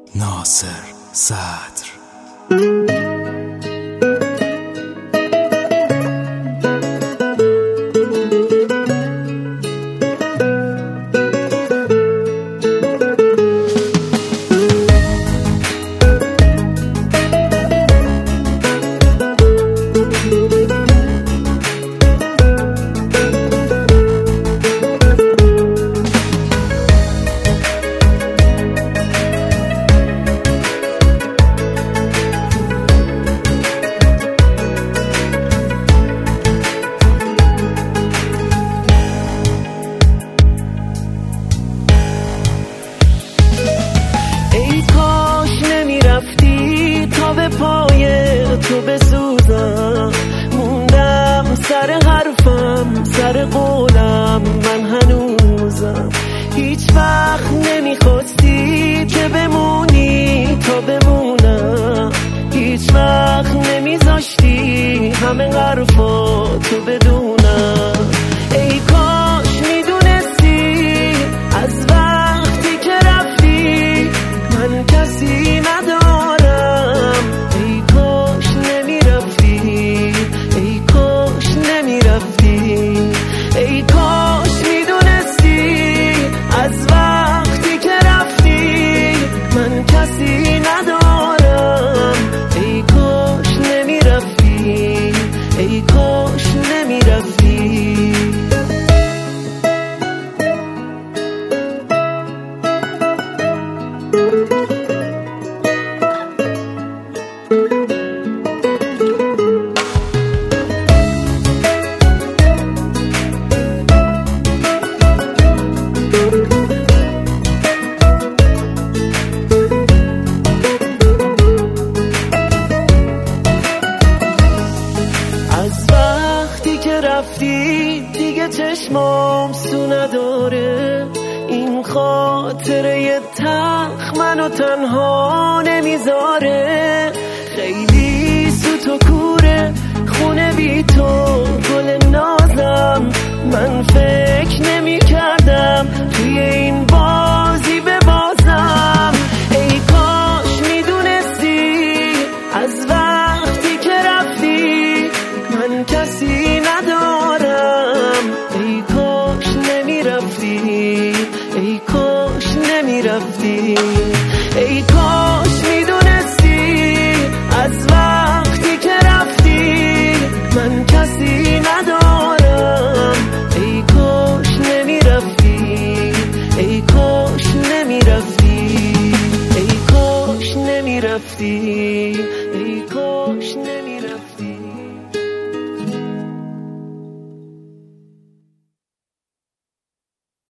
ناصر صدر. به پای تو بسوزم، موندم سر حرفم، سر قولم من هنوزم. هیچ وقت نمیخواستی که بمونی تا بمونم، هیچ وقت نمیذاشتی همه حرفا تو بدونم. ای کاش میدونستی از وقتی که رفتی من کسی ندارم. ای کاش میدونستی از وقتی که رفتی من کسی ندارم. ای کاش نمیرفتی، ای کاش نمیرفتی. رفتی دیگه چشمام سو نداره، این خاطره تلخ منو تنها نمیذاره. خیلی سوت و کوره خونه بی تو گل نازم، من فکر نمی کردم توی این بازی ببازم. ای کاش میدونستی از وقتی که رفتی من کسی ندارم. ای کاش نمیرفتی، ای کاش نمیرفتی. ای کاش میدونستی از وقتی که رفتی من کسی ندارم. ای کاش نمیرفتی، ای کاش نمیرفتی. ای کاش نمیرفتی، ای کاش نمیرفتی.